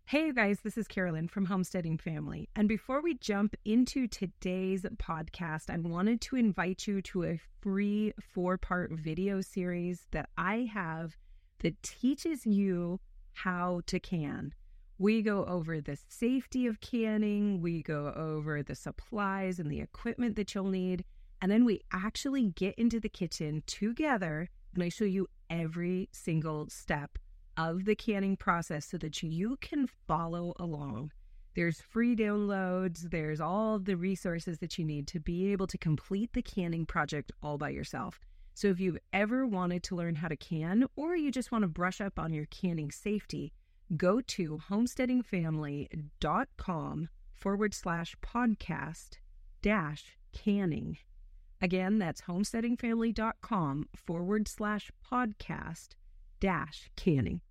Hey, you guys, this is Carolyn from Homesteading Family. And before we jump into today's podcast, I wanted to invite you to a free 4-part video series that I have that teaches you how to can. We go over the safety of canning, we go over the supplies and the equipment that you'll need, and then we actually get into the kitchen together and I show you every single step of the canning process so that you can follow along. There's free downloads, there's all the resources that you need to be able to complete the canning project all by yourself. So if you've ever wanted to learn how to can, or you just want to brush up on your canning safety, go to homesteadingfamily.com/podcast-canning. Again, that's homesteadingfamily.com/podcast-canning.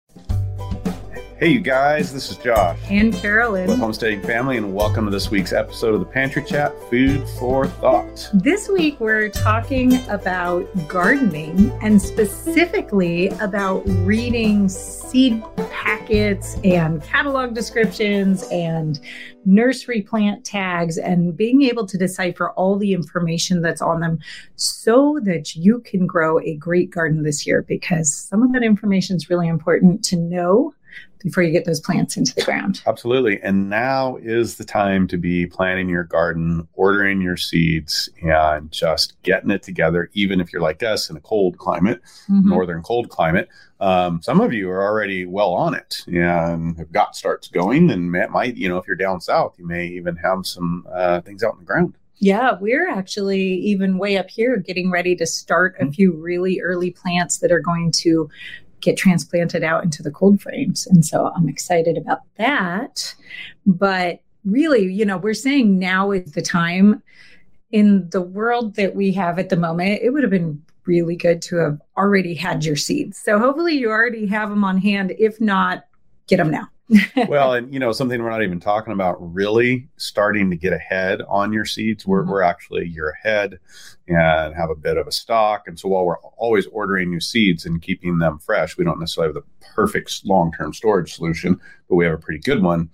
Hey, you guys, this is Josh. And Carolyn. With Homesteading Family, and welcome to this week's episode of the Pantry Chat, Food for Thought. This week, we're talking about gardening and specifically about reading seed packets and catalog descriptions and nursery plant tags and being able to decipher all the information that's on them so that you can grow a great garden this year, because some of that information is really important to know before you get those plants into the ground. Absolutely. And now is the time to be planting your garden, ordering your seeds, and just getting it together, even if you're like us in a cold climate, northern cold climate. Some of you are already well on it and have got starts going, and might, if you're down south, you may even have some things out in the ground. Yeah, we're actually even way up here getting ready to start a few really early plants that are going to get transplanted out into the cold frames. And so I'm excited about that. But really, we're saying now is the time. In the world that we have at the moment, it would have been really good to have already had your seeds. So hopefully you already have them on hand. If not, get them now. Well, and something we're not even talking about, really starting to get ahead on your seeds. We're actually a year ahead and have a bit of a stock. And so while we're always ordering new seeds and keeping them fresh, we don't necessarily have the perfect long-term storage solution, but we have a pretty good one.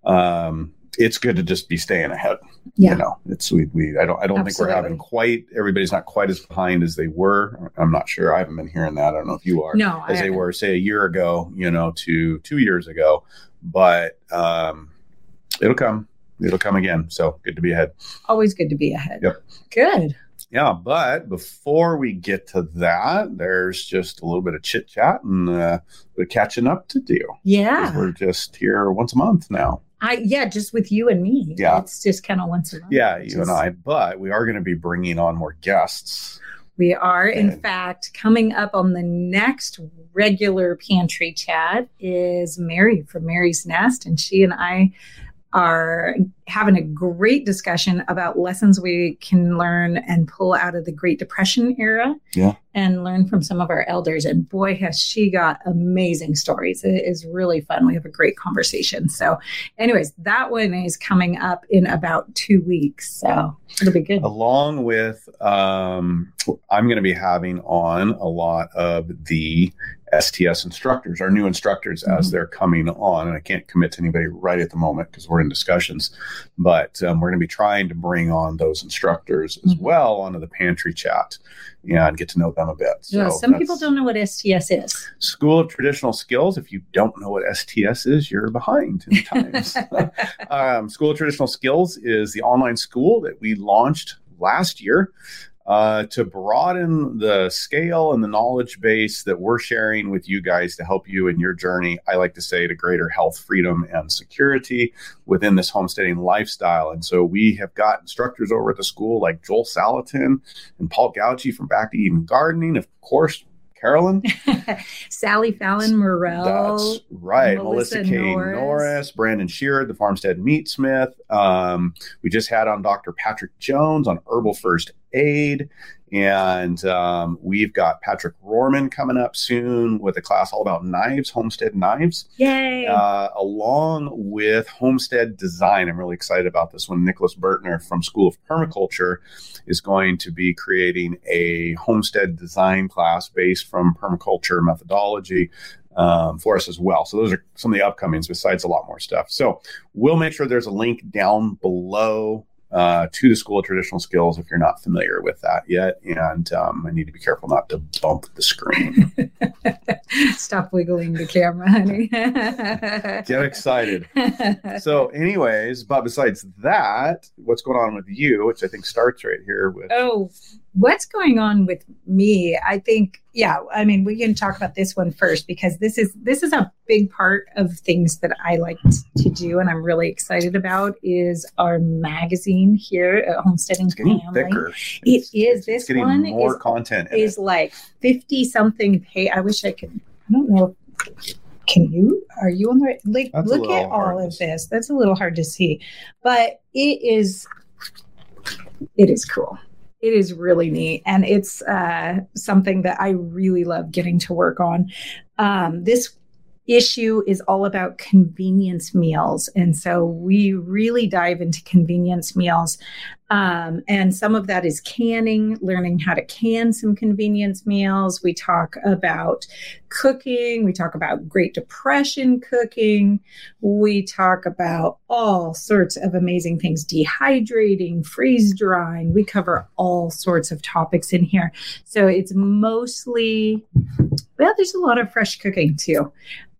It's good to just be staying ahead. Yeah. I don't think we're having everybody's not quite as behind as they were. I'm not sure. I haven't been hearing that. I don't know if you are. No, as they were, say, a year ago, to 2 years ago. But it'll come. It'll come again. So good to be ahead. Always good to be ahead. Yep. Good. Yeah, but before we get to that, there's just a little bit of chit chat and we're catching up to do. Yeah. We're just here once a month now. Just with you and me. Yeah. It's just kind of once a month. Yeah, you and I. But we are going to be bringing on more guests. We are. In fact, coming up on the next regular Pantry Chat is Mary from Mary's Nest. And she and I are having a great discussion about lessons we can learn and pull out of the Great Depression era and learn from some of our elders. And boy, has she got amazing stories. It is really fun. We have a great conversation. So anyways, that one is coming up in about 2 weeks. So it'll be good. Along with, I'm going to be having on a lot of the STS instructors, our new instructors, as they're coming on. And I can't commit to anybody right at the moment because we're in discussions. But we're going to be trying to bring on those instructors as well onto the Pantry Chat and get to know them a bit. So some people don't know what STS is. School of Traditional Skills. If you don't know what STS is, you're behind in times. School of Traditional Skills is the online school that we launched last year to broaden the scale and the knowledge base that we're sharing with you guys to help you in your journey, I like to say, to greater health, freedom, and security within this homesteading lifestyle. And so we have got instructors over at the school like Joel Salatin and Paul Gauci from Back to Eden Gardening, of course, Carolyn. Sally Fallon Morrell. That's right. Melissa K. Norris, Brandon Shearer, the Farmstead Meatsmith. We just had on Dr. Patrick Jones on Herbal First Aid. And we've got Patrick Rohrman coming up soon with a class all about knives, homestead knives. Yay! Along with homestead design. I'm really excited about this one. Nicholas Bertner from School of Permaculture is going to be creating a homestead design class based from permaculture methodology for us as well. So those are some of the upcomings besides a lot more stuff. So we'll make sure there's a link down below to the School of Traditional Skills if you're not familiar with that yet. And I need to be careful not to bump the screen. Stop wiggling the camera, honey. Get excited. So anyways, but besides that, what's going on with you, which I think starts right here with... Oh, what's going on with me? I think, we can talk about this one first because this is a big part of things that I like to do and I'm really excited about is our magazine here at Homesteading Family. Thicker. This getting one more content is like 50-something page. I wish I could. I don't know. Are you on the right? Like, look at all of this. That's a little hard to see, but it is cool. It is really neat. And it's something that I really love getting to work on. This issue is all about convenience meals. And so we really dive into convenience meals. And some of that is canning, learning how to can some convenience meals. We talk about cooking. We talk about Great Depression cooking. We talk about all sorts of amazing things, dehydrating, freeze drying. We cover all sorts of topics in here. So it's mostly, there's a lot of fresh cooking too.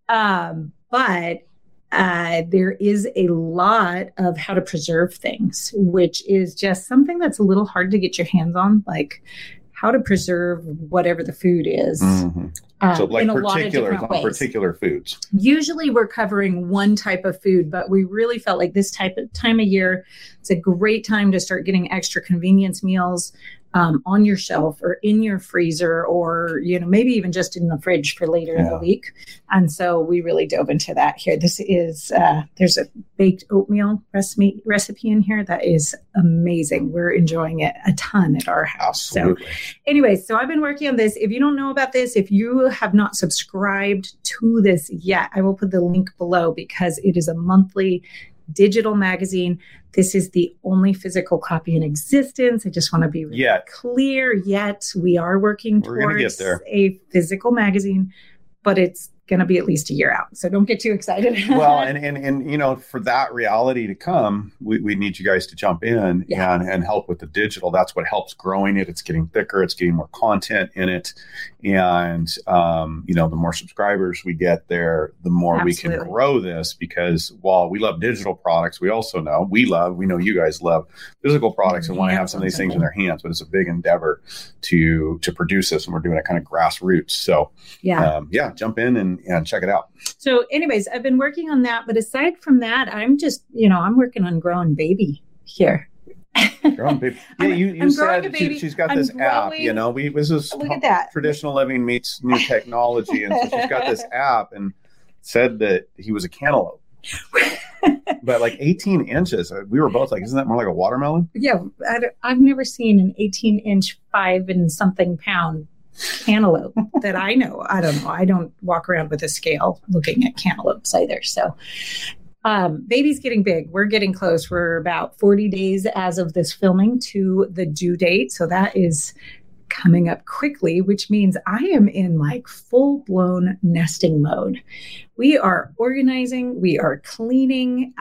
But there is a lot of how to preserve things, which is just something that's a little hard to get your hands on, like how to preserve whatever the food is. Mm-hmm. So like in particulars on particular foods. Usually we're covering one type of food, but we really felt like this time of year, it's a great time to start getting extra convenience meals on your shelf or in your freezer or, maybe even just in the fridge for later in the week. And so we really dove into that here. This is, there's a baked oatmeal recipe in here that is amazing. We're enjoying it a ton at our house. Absolutely. So anyways, so I've been working on this. If you don't know about this, if you have not subscribed to this yet, I will put the link below because it is a monthly digital magazine. This is the only physical copy in existence. I just want to be really clear. Yet we are working towards a physical magazine, but it's going to be at least a year out. So don't get too excited. Well, and for that reality to come, we need you guys to jump in and help with the digital. That's what helps growing it. It's getting thicker. It's getting more content in it. And, the more subscribers we get there, the more we can grow this because while we love digital products, we also know we know you guys love physical products and want to have some of these things in their hands, but it's a big endeavor to produce this. And we're doing it kind of grassroots. So jump in and check it out. So anyways, I've been working on that. But aside from that, I'm just, I'm working on growing baby here. Growing baby. Yeah, you said she's got this app, this is traditional living meets new technology. And so she's got this app and said that he was a cantaloupe. But like 18 inches, we were both like, isn't that more like a watermelon? Yeah. I've never seen an 18-inch 5 and something pound cantaloupe that I know. I don't know. I don't walk around with a scale looking at cantaloupes either. So baby's getting big. We're getting close. We're about 40 days as of this filming to the due date. So that is coming up quickly, which means I am in like full-blown nesting mode. We are organizing. We are cleaning.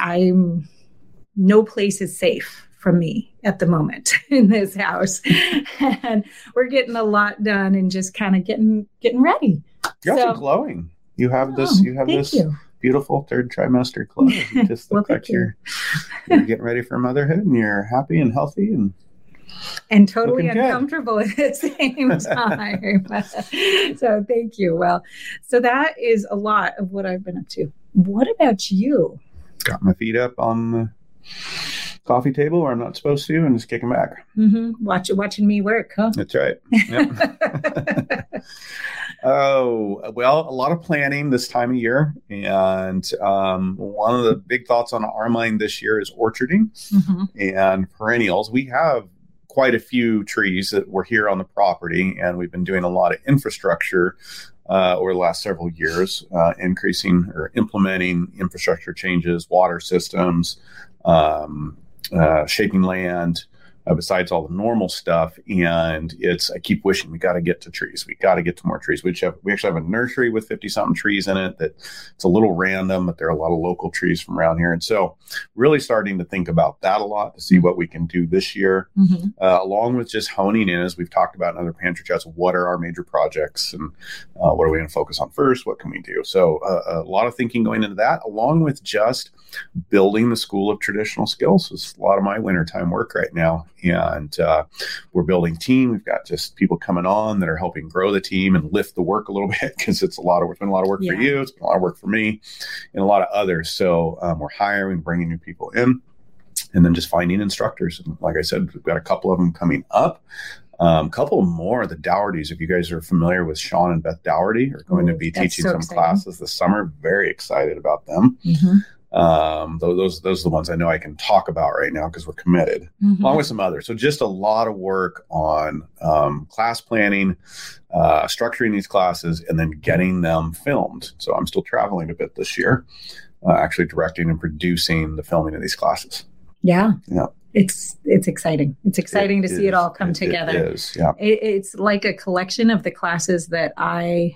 No place is safe from me at the moment in this house. And we're getting a lot done and just kind of getting ready. You're also glowing. You have this beautiful third trimester glow. You just look like you're getting ready for motherhood and you're happy and healthy and totally uncomfortable at the same time. So thank you. Well, so that is a lot of what I've been up to. What about you? Got my feet up on the coffee table where I'm not supposed to and just kicking back. Mm-hmm. Watching me work, huh? That's right. Yep. Oh, well, a lot of planning this time of year. And one of the big thoughts on our mind this year is orcharding and perennials. We have quite a few trees that were here on the property, and we've been doing a lot of infrastructure over the last several years, increasing or implementing infrastructure changes, water systems, shaping land, besides all the normal stuff. And I keep wishing we got to get to trees. We got to get to more trees. We actually have a nursery with 50 something trees in it that it's a little random, but there are a lot of local trees from around here. And so really starting to think about that a lot to see what we can do this year, along with just honing in, as we've talked about in other pantry chats, what are our major projects and what are we going to focus on first? What can we do? So a lot of thinking going into that, along with just building the School of Traditional Skills. It's a lot of my wintertime work right now. And we're building team. We've got just people coming on that are helping grow the team and lift the work a little bit, because it's been a lot of work for you. It's been a lot of work for me and a lot of others. So we're hiring, bringing new people in, and then just finding instructors. And like I said, we've got a couple of them coming up. A couple more, the Doughertys, if you guys are familiar with Sean and Beth Dougherty, are going to be teaching some classes this summer. Very excited about them. Those are the ones I know I can talk about right now because we're committed, along with some others. So just a lot of work on class planning, structuring these classes, and then getting them filmed. So I'm still traveling a bit this year, actually directing and producing the filming of these classes. Yeah. It's exciting. It's exciting to see it all come together. It is, yeah. It's like a collection of the classes that I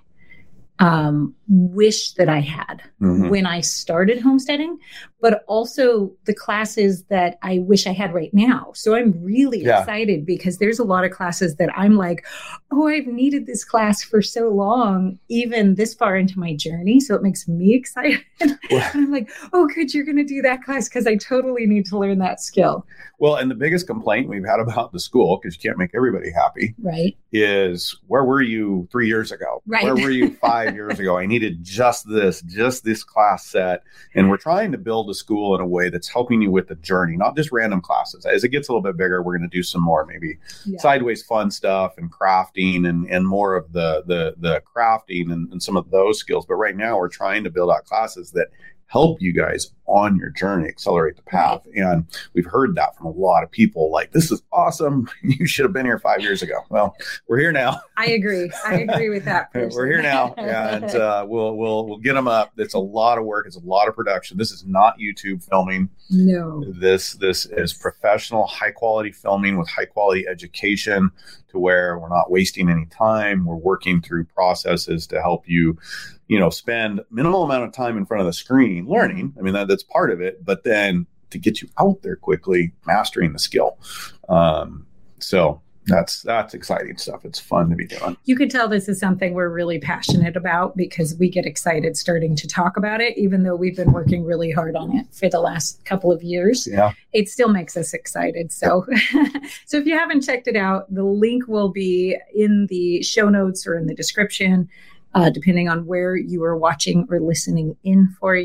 wish that I had when I started homesteading, but also the classes that I wish I had right now. So I'm really excited because there's a lot of classes that I'm like, oh, I've needed this class for so long, even this far into my journey. So it makes me excited. And I'm like, oh, good, you're going to do that class because I totally need to learn that skill. Well, and the biggest complaint we've had about the school, because you can't make everybody happy, is where were you 3 years ago? Where were you 5 years ago? I needed just this class set. And we're trying to build a school in a way that's helping you with the journey, not just random classes. As it gets a little bit bigger, we're going to do some more maybe sideways fun stuff and crafting and more of the crafting and some of those skills. But right now we're trying to build out classes that help you guys on your journey, accelerate the path. And we've heard that from a lot of people, like, this is awesome. You should have been here 5 years ago. Well, we're here now. I agree with that person. We're here now, and we'll get them up. It's a lot of work. It's a lot of production. This is not YouTube filming. No. This is professional, high quality filming with high quality education, to where we're not wasting any time. We're working through processes to help you, spend minimal amount of time in front of the screen learning. I mean, that's part of it, but then to get you out there quickly, mastering the skill. So that's exciting stuff. It's fun to be doing. You could tell this is something we're really passionate about because we get excited starting to talk about it, even though we've been working really hard on it for the last couple of years. Yeah. It still makes us excited. So, so if you haven't checked it out, the link will be in the show notes or in the description, depending on where you are watching or listening in for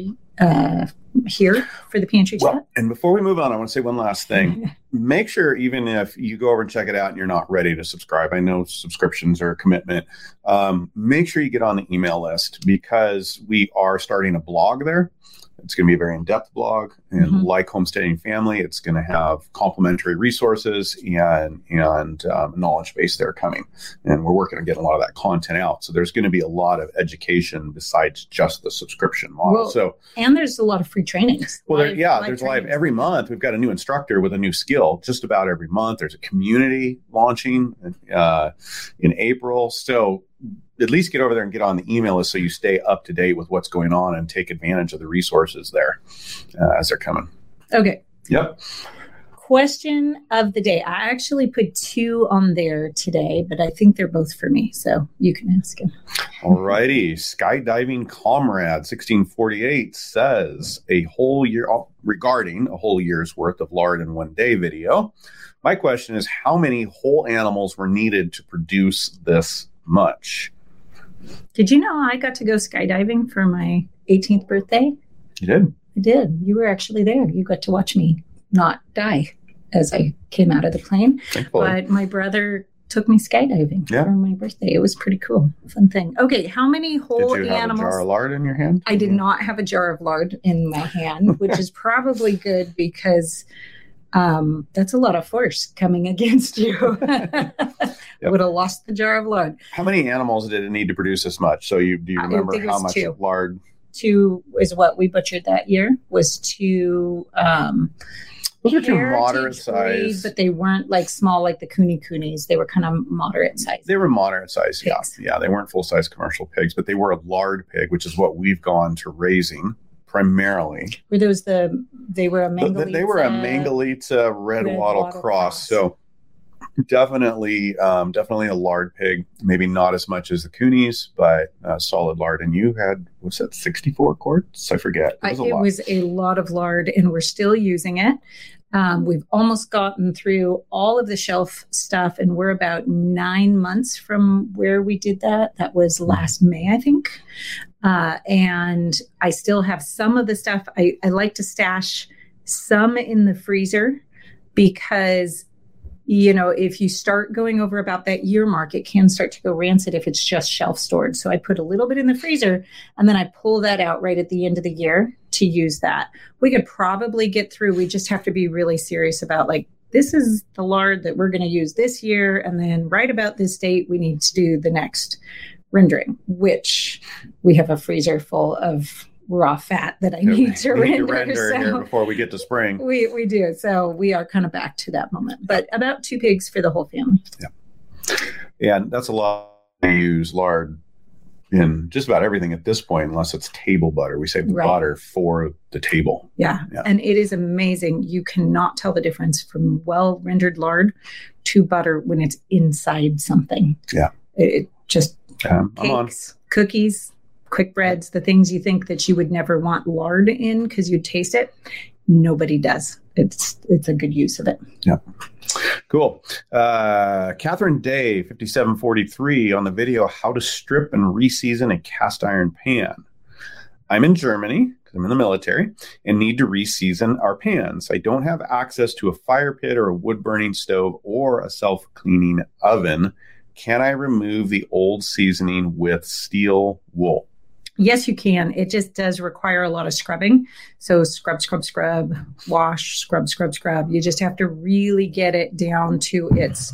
here for the Pantry Chat. And before we move on, I want to say one last thing. Make sure, even if you go over and check it out and you're not ready to subscribe, I know subscriptions are a commitment, make sure you get on the email list, because we are starting a blog there. It's going to be a very in-depth blog, and like Homesteading Family, it's going to have complimentary resources and knowledge base there coming. And we're working on getting a lot of that content out. So there's going to be a lot of education besides just the subscription model. And there's a lot of free trainings. There's live every month. We've got a new instructor with a new skill just about every month. There's a community launching in April. So at least get over there and get on the email list so you stay up to date with what's going on and take advantage of the resources there as they're coming. Okay. Yep. Question of the day. I actually put 2 on there today, but I think they're both for me, so you can ask him. All righty. Skydiving Comrade 1648 says regarding a whole year's worth of lard in one day video. My question is, how many whole animals were needed to produce this much? Did you know I got to go skydiving for my 18th birthday? You did? I did. You were actually there. You got to watch me not die as I came out of the plane. Thankfully. But my brother took me skydiving for my birthday. It was pretty cool. Fun thing. Okay, how many whole animals? Did you have a jar of lard in your hand? I did not have a jar of lard in my hand, which is probably good because that's a lot of force coming against you. Yep. Would have lost the jar of lard. How many animals did it need to produce this much? So do you remember how much 2. lard? 2 is what we butchered that year. Was 2 Those are two moderate size, but they weren't like small like the kunis. They were kind of moderate size. They were moderate size. Pigs. Yeah. They weren't full size commercial pigs, but they were a lard pig, which is what we've gone to raising primarily. Were those they were a Mangalitsa? They were a Mangalitsa red wattle cross. So definitely a lard pig. Maybe not as much as the kunis, but solid lard. And you had, what's that, 64 quarts? I forget. It was a lot of lard, and we're still using it. We've almost gotten through all of the shelf stuff, and we're about 9 months from where we did that. That was last May, I think. And I still have some of the stuff. I like to stash some in the freezer because, if you start going over about that year mark, it can start to go rancid if it's just shelf stored. So I put a little bit in the freezer, and then I pull that out right at the end of the year to use that. We could probably get through. We just have to be really serious about this is the lard that we're going to use this year. And then right about this date, we need to do the next rendering, which we have a freezer full of raw fat that I need to render here before we get to spring. We do. So we are kind of back to that moment, but about 2 pigs for the whole family. Yeah. And that's a lot. I use lard in just about everything at this point, unless it's table butter. We save the butter for the table. Yeah. And it is amazing. You cannot tell the difference from well rendered lard to butter when it's inside something. Yeah. It just cakes, cookies, quick breads, the things you think that you would never want lard in because you'd taste it. Nobody does. It's a good use of it. Yeah. Cool. Catherine Day, 5743 on the video, how to strip and reseason a cast iron pan. I'm in Germany because I'm in the military and need to reseason our pans. I don't have access to a fire pit or a wood burning stove or a self-cleaning oven. Can I remove the old seasoning with steel wool? Yes, you can. It just does require a lot of scrubbing. So scrub, wash, scrub. You just have to really get it down to its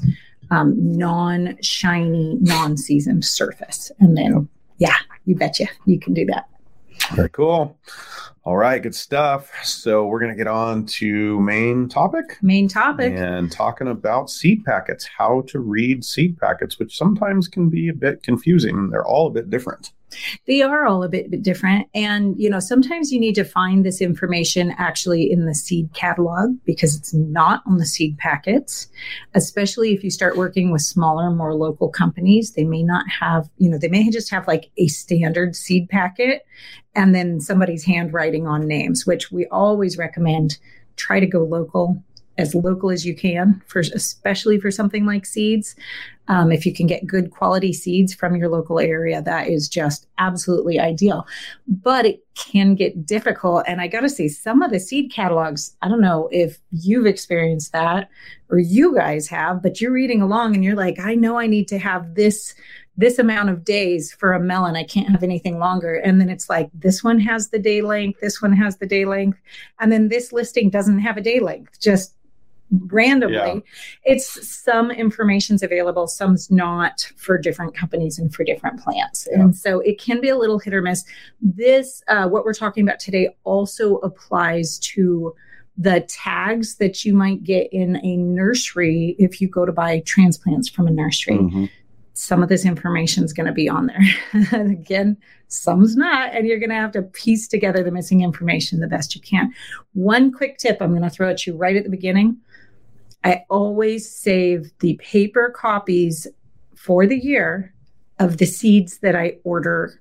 non-shiny, non-seasoned surface. And then, you betcha, you can do that. Very cool. All right, good stuff. So we're going to get on to main topic. And talking about seed packets, how to read seed packets, which sometimes can be a bit confusing. They're all a bit different. They are all a bit different. And, sometimes you need to find this information actually in the seed catalog because it's not on the seed packets, especially if you start working with smaller, more local companies. They may not have, they may just have like a standard seed packet and then somebody's handwriting on names, which we always recommend try to go local as you can, especially for something like seeds. If you can get good quality seeds from your local area, that is just absolutely ideal. But it can get difficult. And I got to say, some of the seed catalogs, I don't know if you've experienced that or you guys have, but you're reading along and you're like, I know I need to have this amount of days for a melon. I can't have anything longer. And then it's like, this one has the day length. This one has the day length. And then this listing doesn't have a day length. Just randomly. It's some information's available, some's not for different companies and for different plants. And so it can be a little hit or miss. This, what we're talking about today also applies to the tags that you might get in a nursery if you go to buy transplants from a nursery. Mm-hmm. Some of this information is going to be on there. And again, some's not, and you're going to have to piece together the missing information the best you can. One quick tip I'm going to throw at you right at the beginning. I always save the paper copies for the year of the seeds that I order,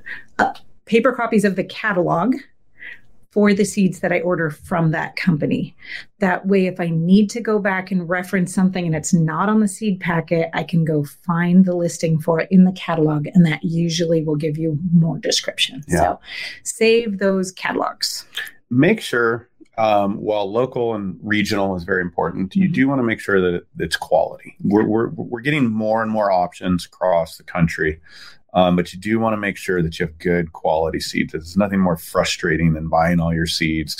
paper copies of the catalog for the seeds that I order from that company. That way, if I need to go back and reference something and it's not on the seed packet, I can go find the listing for it in the catalog, and that usually will give you more description. Yeah. So save those catalogs. Make sure, while local and regional is very important, you do want to make sure that it's quality. We're getting more and more options across the country. But you do want to make sure that you have good quality seeds. There's nothing more frustrating than buying all your seeds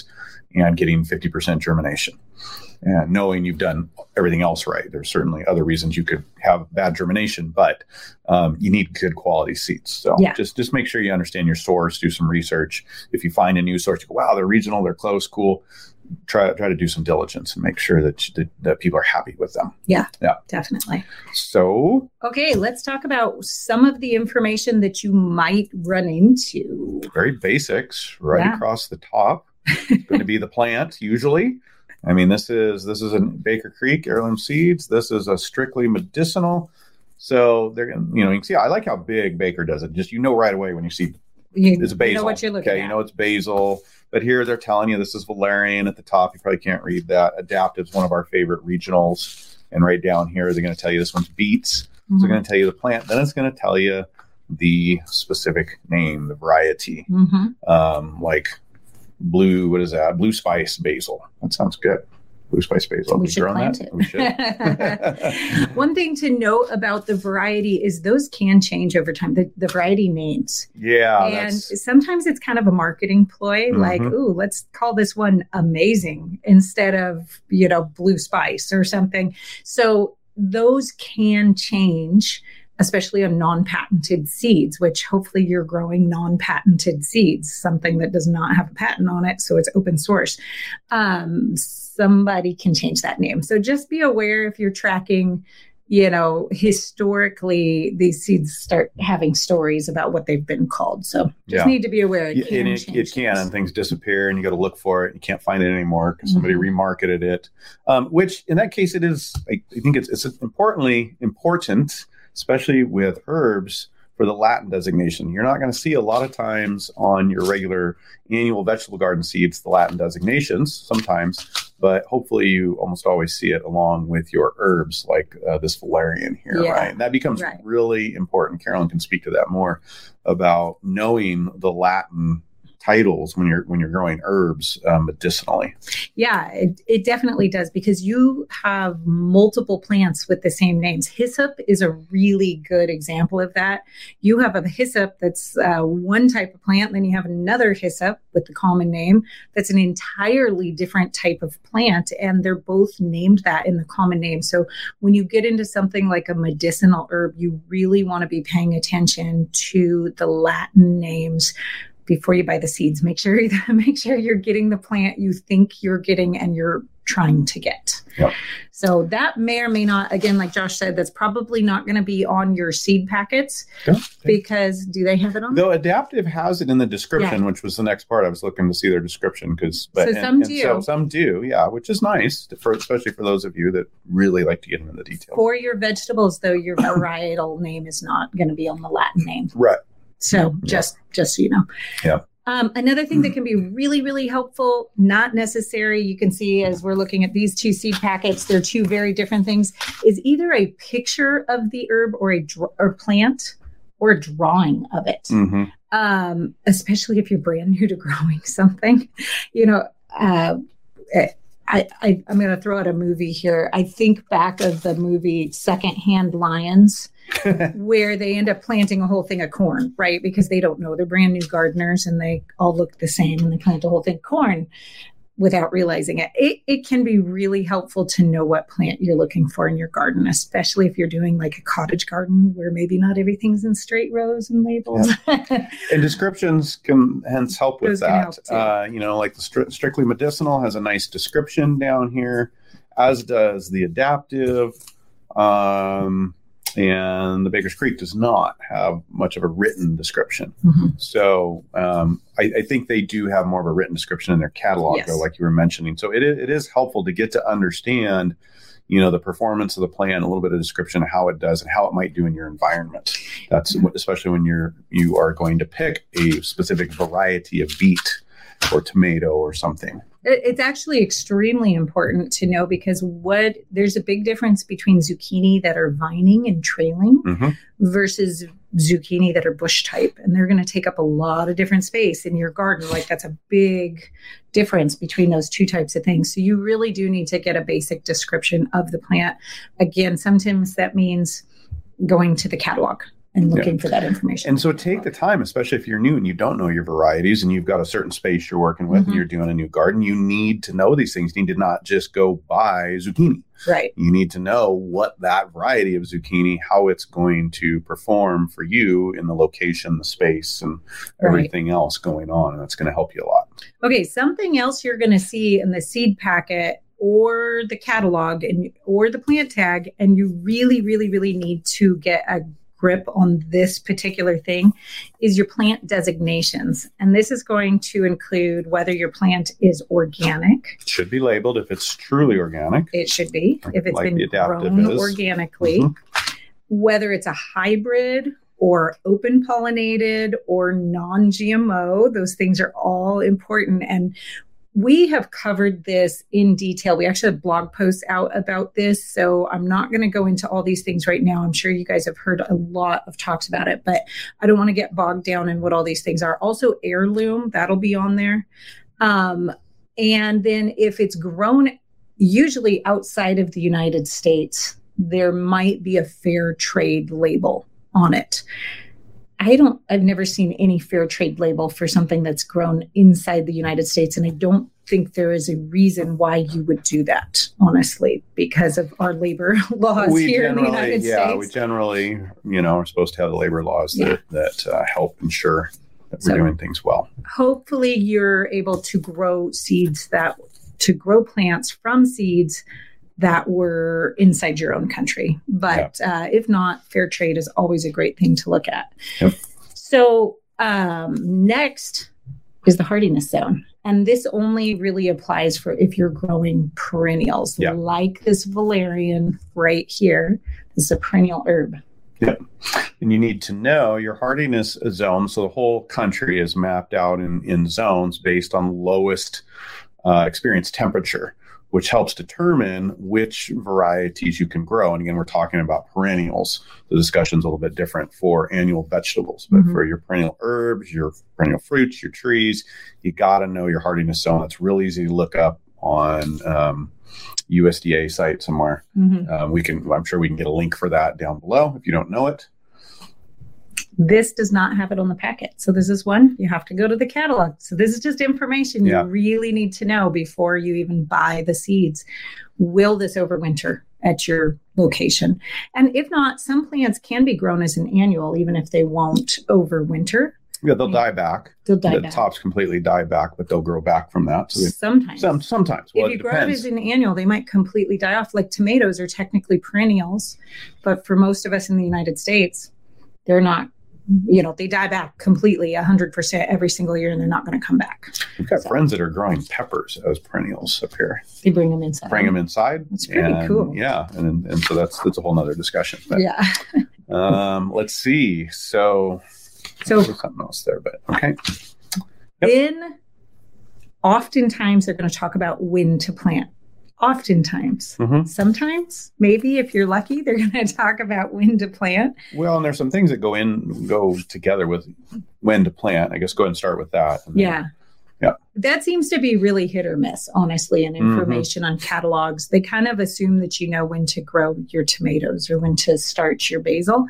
and getting 50% germination. And knowing you've done everything else right. There's certainly other reasons you could have bad germination, but you need good quality seeds. So just make sure you understand your source, do some research. If you find a new source, you go, wow, they're regional, they're close, cool. Try to do some diligence and make sure that people are happy with them. Yeah, definitely. So, okay, let's talk about some of the information that you might run into. Very basics, across the top. It's going to be the plant usually. I mean, this is a Baker Creek Heirloom Seeds. This is a strictly medicinal. So they're you can see. I like how big Baker does it. Just right away when you see it's basil. You know what you're looking at. You know it's basil. But here they're telling you this is valerian at the top. You probably can't read that. Adaptive is one of our favorite regionals. And right down here, they're going to tell you this one's beets. Mm-hmm. So they're going to tell you the plant. Then it's going to tell you the specific name, the variety. Mm-hmm. Like blue, what is that? Blue spice basil. That sounds good. Blue spice basil. We should plant it. We should. One thing to note about the variety is those can change over time, the variety names. Yeah. And sometimes it's kind of a marketing ploy, like, ooh, let's call this one amazing instead of, blue spice or something. So those can change, especially on non-patented seeds, which hopefully you're growing non-patented seeds, something that does not have a patent on it, so it's open source. Somebody can change that name. So just be aware if you're tracking, historically, these seeds start having stories about what they've been called. So just need to be aware. It can, and things disappear, and you got to look for it. You can't find it anymore because somebody remarketed it, which in that case, it is, I think it's important, especially with herbs, for the Latin designation. You're not going to see a lot of times on your regular annual vegetable garden seeds, the Latin designations sometimes, but hopefully you almost always see it along with your herbs like this valerian here, right? And that becomes really important. Carolyn can speak to that more about knowing the Latin titles when you're growing herbs medicinally. Yeah, it definitely does, because you have multiple plants with the same names. Hyssop is a really good example of that. You have a hyssop that's one type of plant, then you have another hyssop with the common name that's an entirely different type of plant, and they're both named that in the common name. So when you get into something like a medicinal herb, you really want to be paying attention to the Latin names before you buy the seeds. Make sure you're getting the plant you think you're getting and you're trying to get. Yep. So that may or may not, again, like Josh said, that's probably not going to be on your seed packets because do they have it on? Though Adaptive has it in the description, which was the next part. I was looking to see their description some do. Some do, which is nice, especially for those of you that really like to get into the details. For your vegetables, though, your varietal name is not going to be on the Latin name. Right. So just so you know. Yeah. Another thing that can be really, really helpful, not necessary, you can see as we're looking at these two seed packets, they're two very different things, is either a picture of the herb or plant or a drawing of it. Mm-hmm. Especially if you're brand new to growing something. I'm going to throw out a movie here. I think back of the movie Secondhand Lions, where they end up planting a whole thing of corn, right? Because they don't know. They're brand new gardeners and they all look the same and they plant a whole thing of corn without realizing it. It can be really helpful to know what plant you're looking for in your garden, especially if you're doing like a cottage garden where maybe not everything's in straight rows and labels. Yeah. And descriptions can hence help with that. Like the Strictly Medicinal has a nice description down here, as does the Adaptive. And the Baker's Creek does not have much of a written description. Mm-hmm. So I think they do have more of a written description in their catalog, though, like you were mentioning. So it is helpful to get to understand, the performance of the plant, a little bit of description of how it does and how it might do in your environment. That's especially when you are going to pick a specific variety of beet or tomato or something. It's actually extremely important to know because there's a big difference between zucchini that are vining and trailing versus zucchini that are bush type. And they're going to take up a lot of different space in your garden. Like that's a big difference between those two types of things. So you really do need to get a basic description of the plant. Again, sometimes that means going to the catalog and looking for that information. And so take the time, especially if you're new and you don't know your varieties and you've got a certain space you're working with and you're doing a new garden, you need to know these things. You need to not just go buy zucchini. Right. You need to know what that variety of zucchini, how it's going to perform for you in the location, the space, and everything else going on. And that's going to help you a lot. Okay. Something else you're going to see in the seed packet or the catalog or the plant tag, and you really, really, really need to get a grip on this particular thing, is your plant designations. And this is going to include whether your plant is organic. It should be labeled if it's truly organic. It should be, if it's like been grown organically. Whether it's a hybrid or open pollinated or non-GMO, those things are all important. And we have covered this in detail. We actually have blog posts out about this, so I'm not going to go into all these things right now. I'm sure you guys have heard a lot of talks about it, but I don't want to get bogged down in what all these things are. Also, heirloom, that'll be on there. And then if it's grown usually outside of the United States, there might be a fair trade label on it. I've never seen any fair trade label for something that's grown inside the United States. And I don't think there is a reason why you would do that, honestly, because of our labor laws here in the United States. Yeah, we generally, are supposed to have the labor laws that help ensure that we're doing things well. Hopefully you're able to grow plants from seeds that were inside your own country. But if not, fair trade is always a great thing to look at. Yep. So next is the hardiness zone. And this only really applies for if you're growing perennials, like this valerian right here. This is a perennial herb. Yep. And you need to know your hardiness zone. So the whole country is mapped out in zones based on lowest experienced temperature, which helps determine which varieties you can grow. And again, we're talking about perennials. The discussion's a little bit different for annual vegetables, but for your perennial herbs, your perennial fruits, your trees, you got to know your hardiness zone. It's real easy to look up on USDA site somewhere. I'm sure we can get a link for that down below if you don't know it. This does not have it on the packet. So this is one, you have to go to the catalog. So this is just information you really need to know before you even buy the seeds. Will this overwinter at your location? And if not, some plants can be grown as an annual, even if they won't overwinter. Yeah, they'll die back. The tops completely die back, but they'll grow back from that. So sometimes. Sometimes. Well, if you grow it as an annual, they might completely die off. Like tomatoes are technically perennials, but for most of us in the United States, they're not. They die back completely 100% every single year, and they're not going to come back. We've got friends that are growing peppers as perennials up here. They bring them inside. It's pretty cool. Yeah. And so that's a whole nother discussion. But, let's see. So there's something else there, but okay. Then oftentimes they're going to talk about when to plant. Oftentimes. Sometimes, maybe if you're lucky, they're going to talk about when to plant. Well, and there's some things that go together with when to plant. I guess go ahead and start with that. Yeah. That seems to be really hit or miss, honestly, in information on catalogs. They kind of assume that you know when to grow your tomatoes or when to start your basil.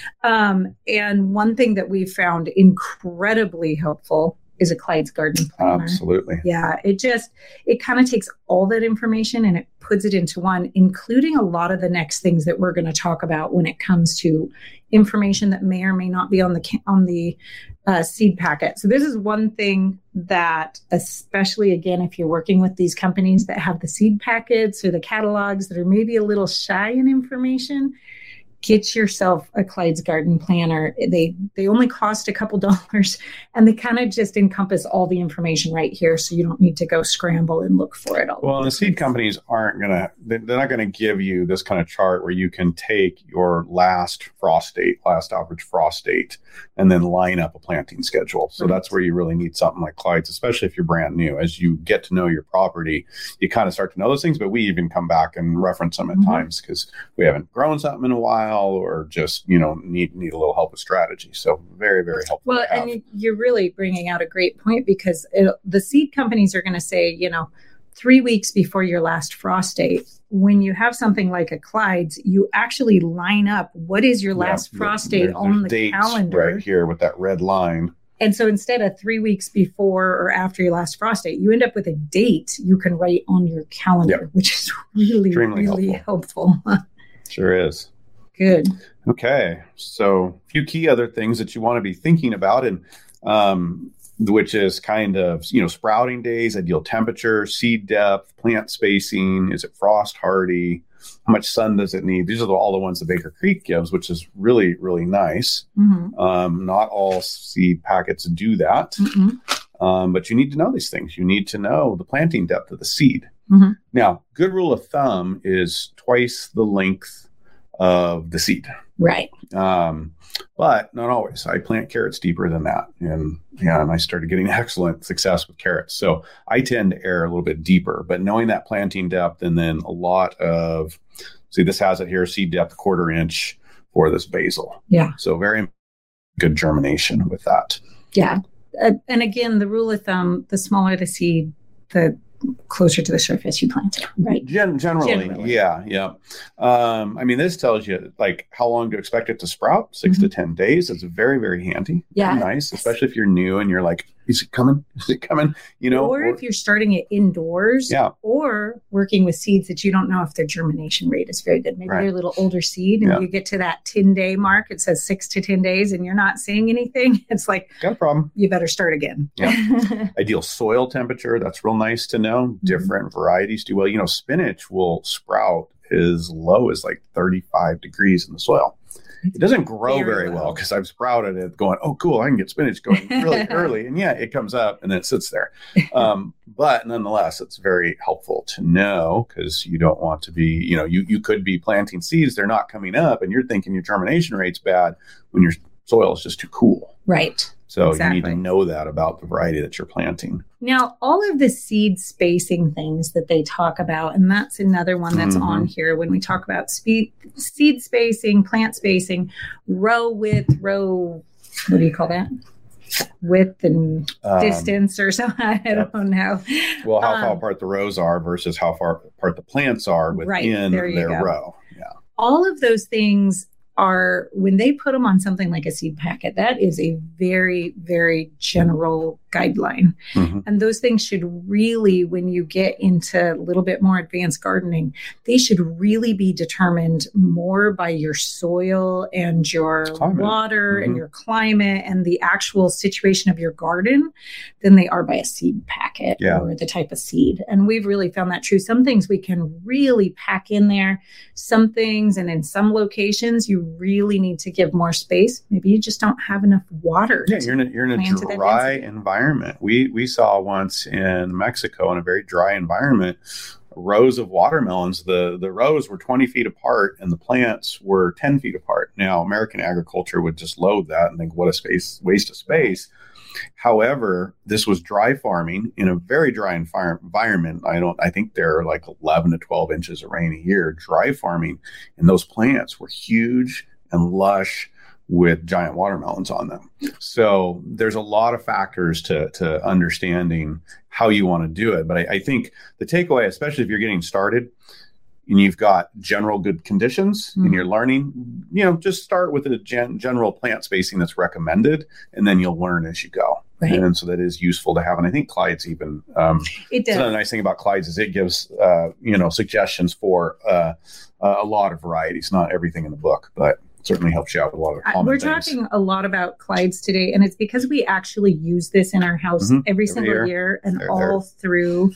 And one thing that we found incredibly helpful is a Clyde's Garden Planner. Absolutely. Yeah, it kind of takes all that information and it puts it into one, including a lot of the next things that we're going to talk about when it comes to information that may or may not be on the seed packet. So this is one thing that, especially again, if you're working with these companies that have the seed packets or the catalogs that are maybe a little shy in information, get yourself a Clyde's Garden Planner. They only cost a couple dollars, and they kind of just encompass all the information right here, so you don't need to go scramble and look for it all. Well, and the seed companies they're not going to give you this kind of chart where you can take your last average frost date, and then line up a planting schedule. So that's where you really need something like Clyde's, especially if you're brand new. As you get to know your property, you kind of start to know those things, but we even come back and reference them at times because we haven't grown something in a while, or just need a little help with strategy. So very, very helpful. Well, and you're really bringing out a great point, because the seed companies are going to say, 3 weeks before your last frost date. When you have something like a Clyde's, you actually line up what is your last frost date on the calendar. Right here with that red line. And so instead of 3 weeks before or after your last frost date, you end up with a date you can write on your calendar, which is really helpful. Sure is. Good. Okay. So a few key other things that you want to be thinking about, and which is kind of, sprouting days, ideal temperature, seed depth, plant spacing. Is it frost hardy? How much sun does it need? These are all the ones that Baker Creek gives, which is really, really nice. Mm-hmm. Not all seed packets do that. Mm-hmm. But you need to know these things. You need to know the planting depth of the seed. Mm-hmm. Now, good rule of thumb is twice the length of the seed. Right. But not always. I plant carrots deeper than that. And I started getting excellent success with carrots. So I tend to err a little bit deeper, but knowing that planting depth, and then a lot of, see, this has it here, seed depth 1/4 inch for this basil. Yeah. So very good germination with that. Yeah. And again, the rule of thumb, the smaller the seed, the closer to the surface you plant it, right? Generally. Yeah. This tells you like how long to expect it to sprout, 6 to 10 days. It's very, very handy. Yeah. Very nice, especially if you're new and you're like, is it coming? Is it coming? Or if you're starting it indoors, yeah, or working with seeds that you don't know if their germination rate is very good. Maybe they're a little older seed and you get to that 10-day mark. It says 6 to 10 days and you're not seeing anything. It's like, got a problem. You better start again. Yeah. Ideal soil temperature. That's real nice to know. Different varieties do well. Spinach will sprout as low as like 35 degrees in the soil. It doesn't grow very well because I've sprouted it going, oh, cool, I can get spinach going really early. And it comes up and then it sits there. But nonetheless, it's very helpful to know because you don't want to be, you could be planting seeds. They're not coming up and you're thinking your germination rate's bad when your soil is just too cool. Right. So you need to know that about the variety that you're planting. Now, all of the seed spacing things that they talk about, and that's another one that's on here when we talk about seed spacing, plant spacing, row width, what do you call that? Width and distance or something. I don't know. Well, how far apart the rows are versus how far apart the plants are within their row. Yeah. All of those things are, when they put them on something like a seed packet, that is a very, very general guideline. And those things should really, when you get into a little bit more advanced gardening, they should really be determined more by your soil and your water and your climate and the actual situation of your garden than they are by a seed packet or the type of seed. And we've really found that true. Some things we can really pack in there. Some things, and in some locations, you really need to give more space. Maybe you just don't have enough water. Yeah, you're in a dry environment. We saw once in Mexico in a very dry environment, rows of watermelons. The rows were 20 feet apart and the plants were 10 feet apart. Now, American agriculture would just load that and think, what a waste of space. However, this was dry farming in a very dry environment. I think there are like 11 to 12 inches of rain a year, dry farming. And those plants were huge and lush with giant watermelons on them. So there's a lot of factors to understanding how you want to do it. But I think the takeaway, especially if you're getting started and you've got general good conditions and you're learning, just start with a general plant spacing that's recommended, and then you'll learn as you go. Right. And so that is useful to have. And I think Clyde's even, it does. Another nice thing about Clyde's is it gives, suggestions for a lot of varieties, not everything in the book, but certainly helps you out with a lot of common We're things. talking a lot about Clyde's today, and it's because we actually use this in our house every single year and all through,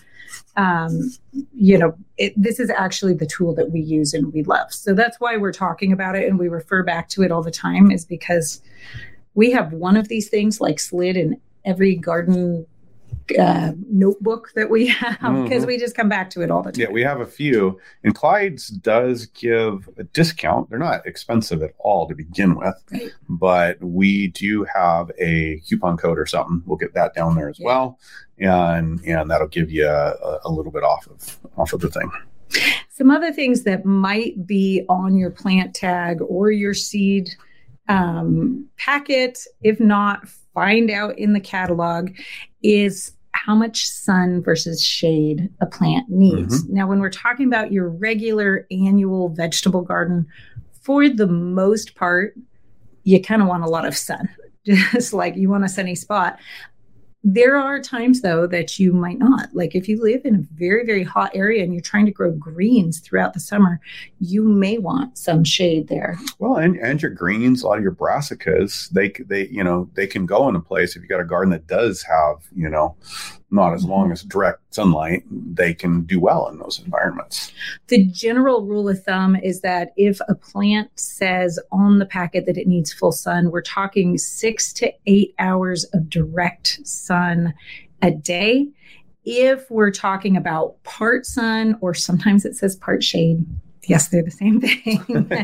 this is actually the tool that we use and we love. So that's why we're talking about it and we refer back to it all the time, is because we have one of these things like slid in every garden notebook that we have, because we just come back to it all the time. Yeah, we have a few, and Clyde's does give a discount. They're not expensive at all to begin with, but we do have a coupon code or something. We'll get that down there as well, and that'll give you a little bit off of the thing. Some other things that might be on your plant tag or your seed packet, if not, find out in the catalog, is how much sun versus shade a plant needs. Now, when we're talking about your regular annual vegetable garden, for the most part, you kind of want a lot of sun, just like you want a sunny spot. There are times, though, that you might not. Like if you live in a very, very hot area and you're trying to grow greens throughout the summer, you may want some shade there. Well, and your greens, a lot of your brassicas, they can go in a place. If you got a garden that does have, not as long as direct sunlight, they can do well in those environments. The general rule of thumb is that if a plant says on the packet that it needs full sun, we're talking 6 to 8 hours of direct sun a day. If we're talking about part sun, or sometimes it says part shade, yes, they're the same thing.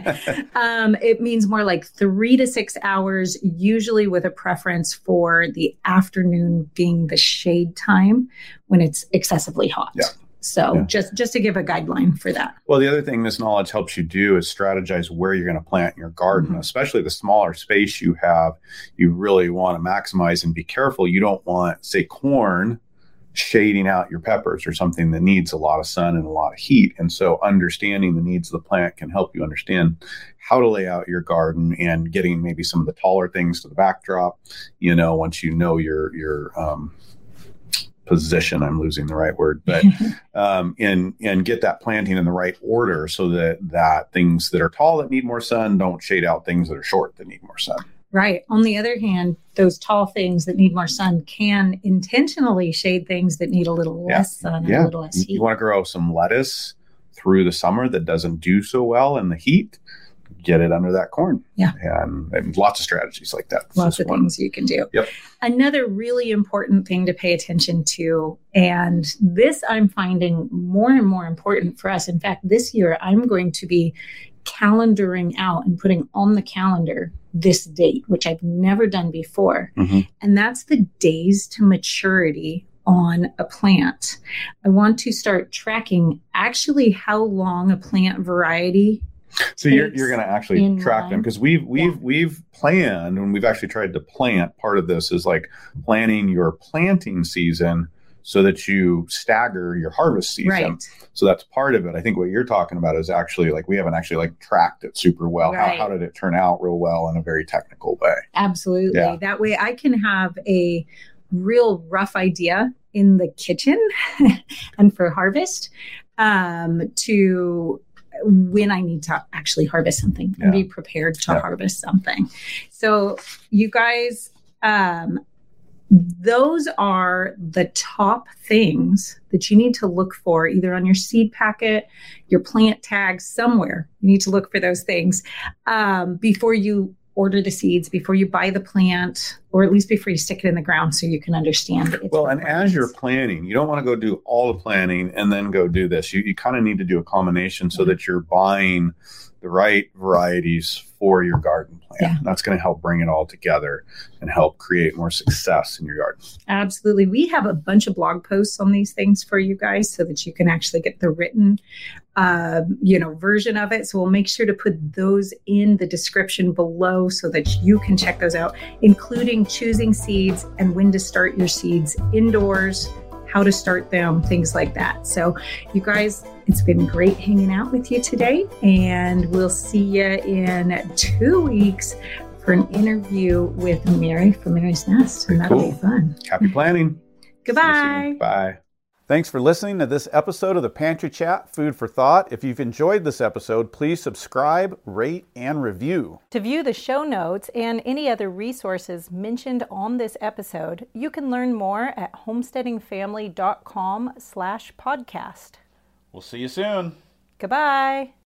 It means more like 3 to 6 hours, usually with a preference for the afternoon being the shade time when it's excessively hot. Yeah. So just to give a guideline for that. Well, the other thing this knowledge helps you do is strategize where you're going to plant in your garden, especially the smaller space you have. You really want to maximize and be careful. You don't want, say, corn shading out your peppers or something that needs a lot of sun and a lot of heat. And so understanding the needs of the plant can help you understand how to lay out your garden and getting maybe some of the taller things to the backdrop, once you know your position, I'm losing the right word, but and get that planting in the right order so that things that are tall that need more sun don't shade out things that are short that need more sun. Right. On the other hand, those tall things that need more sun can intentionally shade things that need a little less sun and a little less heat. You want to grow some lettuce through the summer that doesn't do so well in the heat, get it under that corn. Yeah. And lots of strategies like that. Lots of things you can do. Yep. Another really important thing to pay attention to, and this I'm finding more and more important for us. In fact, this year I'm going to be calendaring out and putting on the calendar this date, which I've never done before. And that's the days to maturity on a plant. I want to start tracking actually how long a plant variety. So you're going to actually track them, because we've planned, and we've actually tried to plant. Part of this is like planning your planting season so that you stagger your harvest season. Right. So that's part of it. I think what you're talking about is actually we haven't actually tracked it super well. Right. How did it turn out real well in a very technical way? Absolutely. Yeah. That way I can have a real rough idea in the kitchen and for harvest to when I need to actually harvest something and be prepared to harvest something. So you guys, those are the top things that you need to look for, either on your seed packet, your plant tag, somewhere. You need to look for those things before you order the seeds, before you buy the plant, or at least before you stick it in the ground so you can understand it. Well, and as you're planning, you don't want to go do all the planning and then go do this. You kind of need to do a combination so that you're buying the right varieties for your garden plan. Yeah. That's going to help bring it all together and help create more success in your garden. Absolutely. We have a bunch of blog posts on these things for you guys so that you can actually get the written version of it. So we'll make sure to put those in the description below so that you can check those out, including choosing seeds and when to start your seeds indoors, how to start them, things like that. So you guys, it's been great hanging out with you today, and we'll see you in 2 weeks for an interview with Mary from Mary's Nest, and that'll be fun. Happy planning. Goodbye. Bye. Thanks for listening to this episode of the Pantry Chat Food for Thought. If you've enjoyed this episode, please subscribe, rate, and review. To view the show notes and any other resources mentioned on this episode, you can learn more at homesteadingfamily.com/podcast. We'll see you soon. Goodbye.